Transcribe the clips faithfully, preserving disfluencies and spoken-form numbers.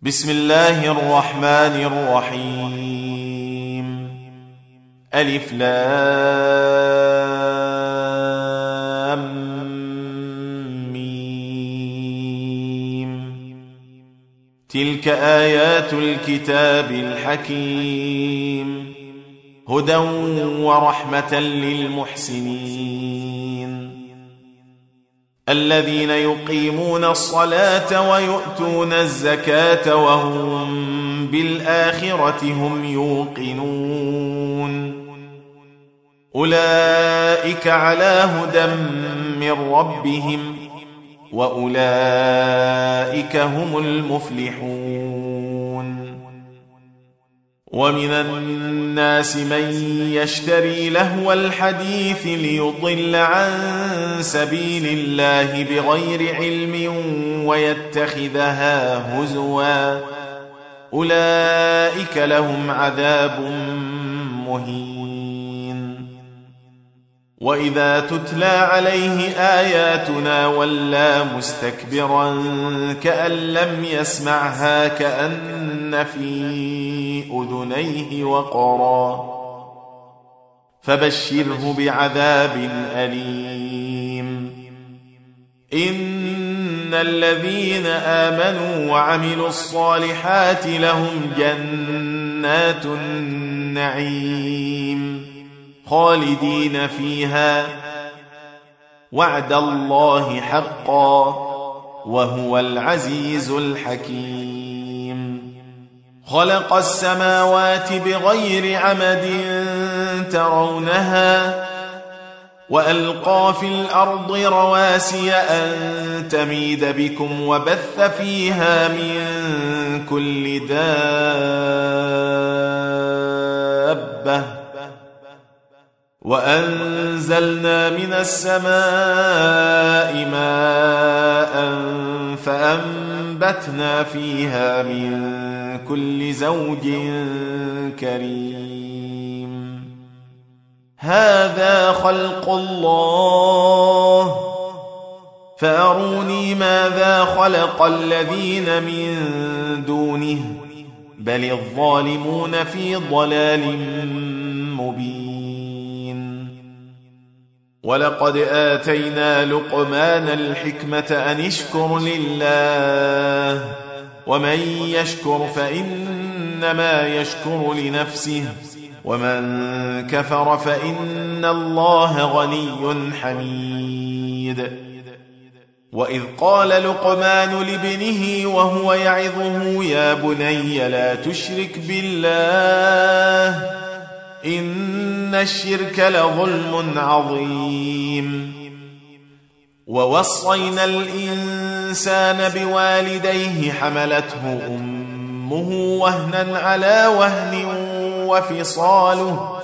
بسم الله الرحمن الرحيم. ألف لام ميم. تلك آيات الكتاب الحكيم، هدى ورحمة للمحسنين الذين يقيمون الصلاة ويؤتون الزكاة وهم بالآخرة هم يوقنون. أولئك على هدى من ربهم وأولئك هم المفلحون. ومن الناس من يشتري لهو الحديث ليضل عن سبيل الله بغير علم ويتخذها هزوا، أولئك لهم عذاب مهين. وإذا تتلى عليه آياتنا ولى مستكبرا كأن لم يسمعها كأن في أذنيه وقرا، فبشره بعذاب أليم. إن الذين آمنوا وعملوا الصالحات لهم جنات النعيم خالدين فيها، وعد الله حقا وهو العزيز الحكيم. خلق السماوات بغير عمد ترونها وألقى في الأرض رواسي أن تميد بكم وبث فيها من كل دابة، وأنزلنا من السماء ماء فأنبتنا فيها من كل زوج كريم. هذا خلق الله فأروني ماذا خلق الذين من دونه بل الظالمون في ضلال مبين. ولقد آتينا لقمان الحكمة أن اشكر لله ومن يشكر فإنما يشكر لنفسه ومن كفر فإن الله غني حميد. وإذ قال لقمان لابنه وهو يعظه يا بني لا تشرك بالله إن الشرك لظلم عظيم. ووصينا الإنسان بوالديه حملته أمه وهنا على وهن وفصاله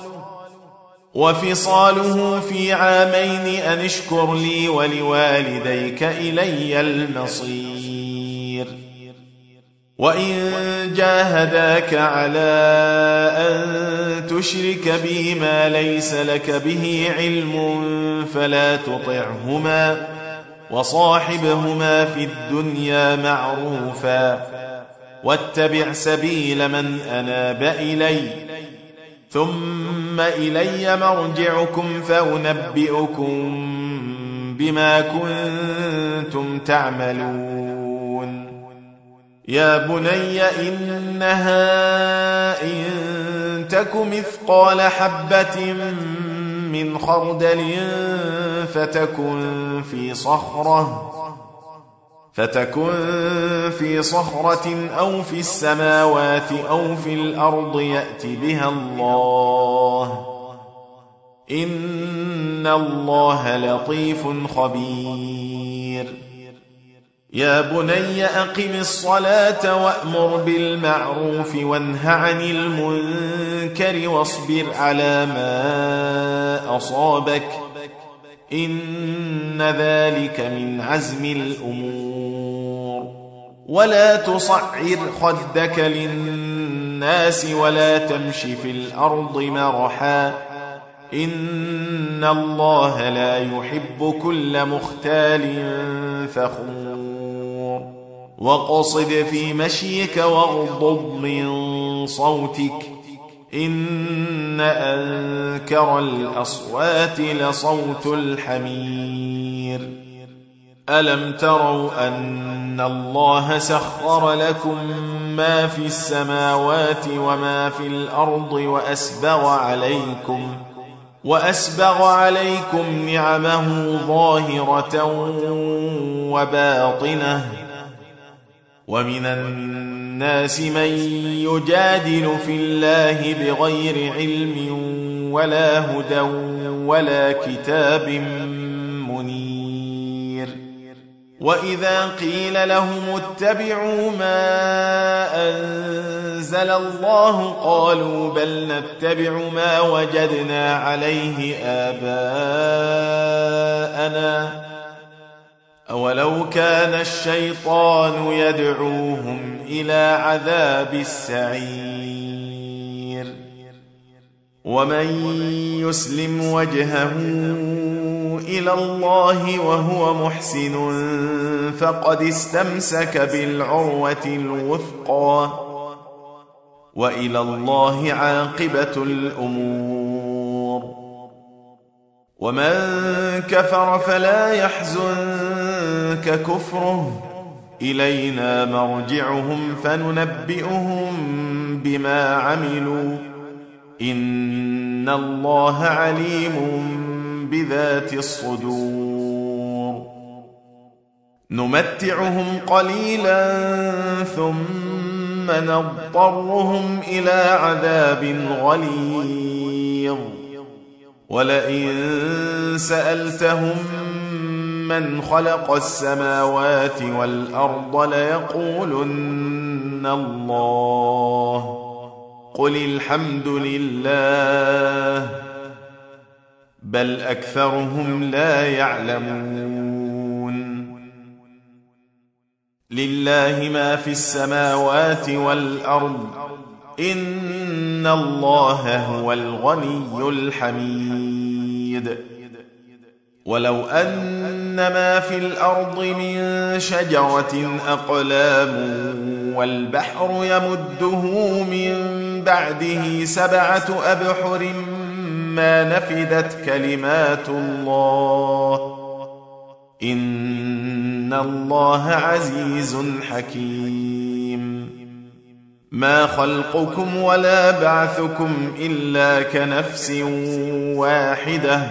وفصاله في عامين أن اشكر لي ولوالديك إلي المصير. وإن جاهداك على أن تشرك بي ما ليس لك به علم فلا تطعهما وصاحبهما في الدنيا معروفا واتبع سبيل من أناب إلي ثم إلي مرجعكم فأنبئكم بما كنتم تعملون. يا بني إنها إن تك مثقال حبة من خردل فتكن في صخرة فتكن في صخرة أو في السماوات أو في الأرض يأت بها الله إن الله لطيف خبير. يا بني أقم الصلاة وأمر بالمعروف وانه عن المنكر واصبر على ما أصابك إن ذلك من عزم الأمور. ولا تصعر خدك للناس ولا تمش في الأرض مرحا إن الله لا يحب كل مختال فخور. وقصد في مشيك واغضض من صوتك إن أنكر الأصوات لصوت الحمير ألم تروا أن الله سخر لكم ما في السماوات وما في الأرض وأسبغ عليكم وأسبغ عليكم نعمه ظاهرة وباطنة ومن الناس من يجادل في الله بغير علم ولا هدى ولا كتاب منير وإذا قيل لهم اتبعوا ما أنزل الله قالوا بل نتبع ما وجدنا عليه آباءنا أولو كان الشيطان يدعوهم إلى عذاب السعير ومن يسلم وجهه إلى الله وهو محسن فقد استمسك بالعروة الوثقى وإلى الله عاقبة الأمور ومن كفر فلا يحزنك كفره إلينا مرجعهم فننبئهم بما عملوا إن الله عليم بذات الصدور نمتعهم قليلا ثم نضطرهم إلى عذاب غليظ ولئن سألتهم من خلق السماوات والأرض ليقولن الله قل الحمد لله بل أكثرهم لا يعلمون لله ما في السماوات والأرض إن الله هو الغني الحميد ولو أن ما في الأرض من شجرة أقلام والبحر يمده من بعده سبعة أبحر ما نفدت كلمات الله إن الله عزيز حكيم ما خلقكم ولا بعثكم إلا كنفس واحدة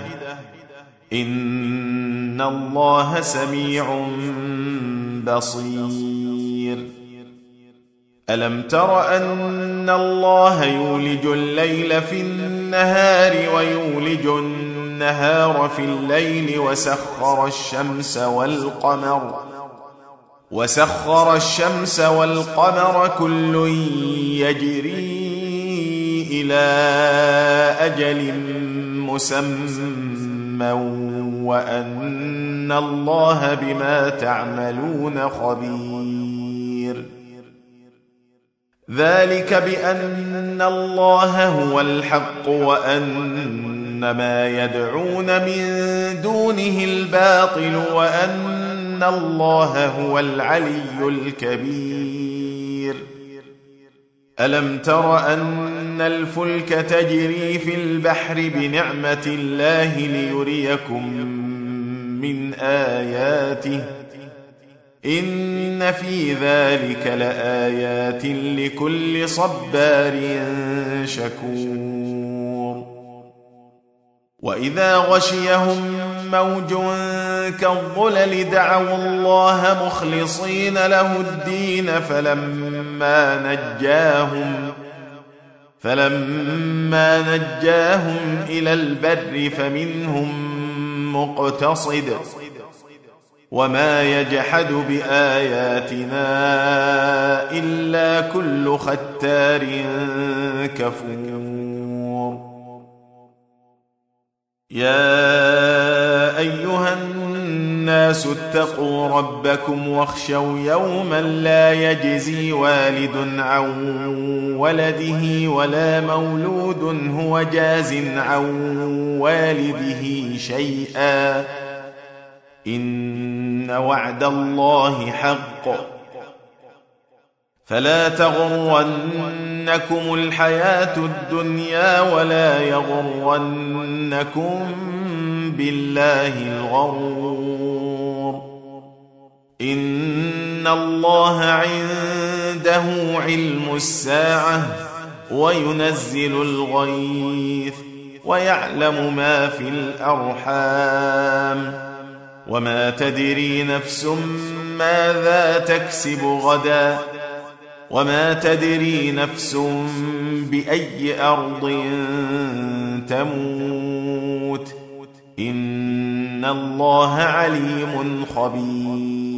إن الله سميع بصير ألم تر أن الله يولج الليل في النهار ويولج النهار في الليل وسخر الشمس والقمر وسخر الشمس والقمر كل يجري إلى أجل مسمى وأن الله بما تعملون خبير ذلك بأن الله هو الحق وأن ما يدعون من دونه الباطل وأن الله هو العلي الكبير ألم تر أن الفلك تجري في البحر بنعمة الله ليريكم من آياته إن في ذلك لآيات لكل صبار شكور وإذا غشيهم موج كالظلل دعوا الله مخلصين له الدين فلما نجاهم فلما نجاهم إلى البر فمنهم مقتصد وما يجحد بآياتنا إلا كل ختار كفور يا أيها الناس اتقوا ربكم واخشوا يوما لا يجزي والد عن ولده ولا مولود هو جاز عن والده شيئا إن وعد الله حق فلا تغرنكم الحياة الدنيا ولا يغرنكم بالله الغرور إن الله عنده علم الساعة وينزل الغيث ويعلم ما في الأرحام وما تدري نفس ماذا تكسب غدا وما تدري نفس بأي أرض تموت إن الله عليم خبير